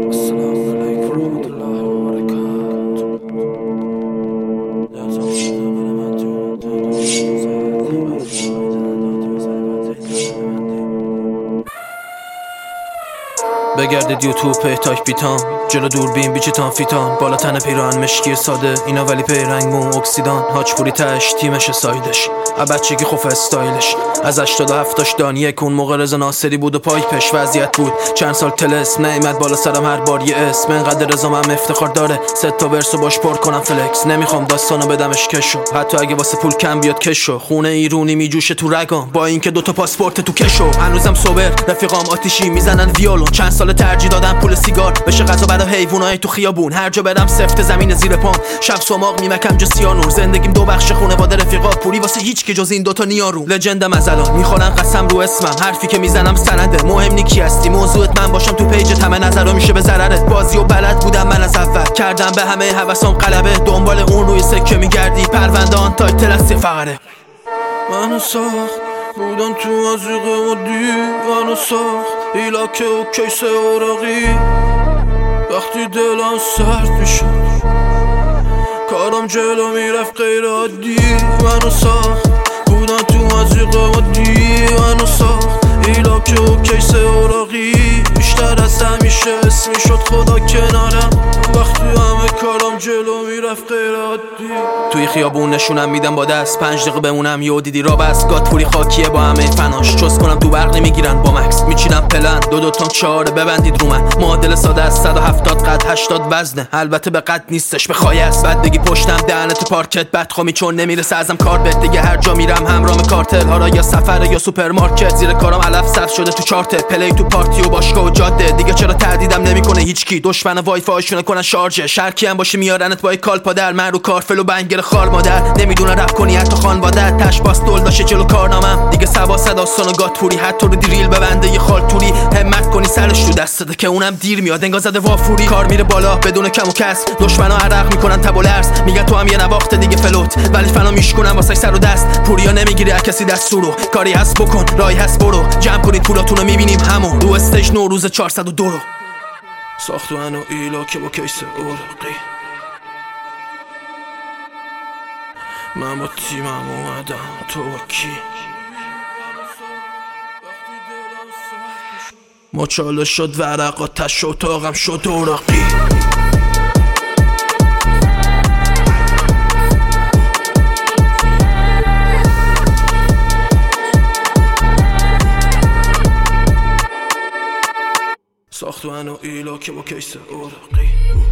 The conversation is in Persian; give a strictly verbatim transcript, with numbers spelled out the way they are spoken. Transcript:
السلام علیکم و رحمت الله و بگردید یوتیوب پیتاک بیتام جلو دوربین بیچیتان فیتام بالا تن پیران مشکی ساده اینا ولی پیرنگ مو اکسیدان هاچپوری تش تیمش سایدش بچگی خوف استایلش از هشتاد و هفتاش دانیه کون موقع رضا ناصری بود و پایپش وضعیت بود چند سال تلس نیامد بالا سرم هر بار یه اسم انقدر رضا من افتخار داره سه تا ورسو باش پر کنم فلکس نمیخوام داستانو بدمش کشو حتی اگه واسه پول کم بیاد کشو خونه ایرونی میجوشه تو رگام با اینکه دوتا پاسپورت تو کشو هنوزم صبر رفیقام آتیشی میزنن ویولون چند سال ترجیح دادم پول سیگار بشه غذا برای حیوانای تو خیابون هر جا برم سفت زمین زیر پام شب سماق میمکم جو سیانور زندگیم دو بخش خانواده رفیقا پوری واسه هیچ که جز این دوتا نیارو لجندم از الان میخورن قسم رو اسمم حرفی که میزنم سنده مهم نی کی هستی موضوعت من باشم تو پیج همه نظرو میشه به ضررت بازی و بلد بودم من از اول کردم به همه هوسام غلبه دنبال اون روی سکه میگردی پرونده آن تایتل است فقره منو ساخت بودم تو ازیق و دیوانو ساخت ایلاکه و کیس اوراقی وقتی دلم سرد میشد کارم جلو میرفت غیر عادی منو ساخت بودم تو ازیق و دیوانو ساخت ایلاکه و کیس اوراقی بیشتر از همیشه اسمی شد خدا کنارم وقتی همه کارم جلو میرفت غیر عادی توی خیابون نشونم میدم با دست پنج دقیقه بمونم یه دیدی را بس گات پوری خاکیه با همه فناش چوز کنم تو برق نمیگیرن با مکس میچینم پلن دو دو تانک چهاره ببندید رو من معادل ساده از صد و هفتاد قد هشتاد وزنه البته به قد نیستش به خواهی است بعد بگی پشتم دهنت پارکت بدخوامی چون نمیرسه ازم کار بهت دیگه هر جا میرم همراه کارتل ها را یا سفر یا سوپرمارکت زیر کارم علف صف شده تو چارت پلی تو پارتی و باشگاه و جاده دیگه چرا تهدیدم نمیکنه هیچکی دشمن وای فایشونه کنن شارژ شرکی هم باشه میارنت با کال پادر من رو کارفل و بنگر خار مادر نمیدونه رپ کنی حتی خانواده تش باس دل داشه جلو کارنامم دیگه سبا صداستان و گات پوری حتی رو دریل ببنده یه خالتوری همت کنی سرش تو دستته که اونم دیر میاد انگار زده وافوری کار میره بالا بدون کم و کس دشمنا عرق میکنن تب و لرز میگن تو هم یه نواخت دیگه فلوت ولی فنا میشکنن واسه سر و دست پوریا نمیگیره از کسی دستورو کاری هست بکن راهی هست برو جمع کنید پولاتونو میبینیم همون رو استیج نوروز چهارصد و دو رو ساخت منو ایلاکه با کیس اوراقی من با تیمم اومدم تو با کی مچاله شد ورقا تش و اتاقم شد اوراقی ساخت منو ایلاکه با کیس اوراقی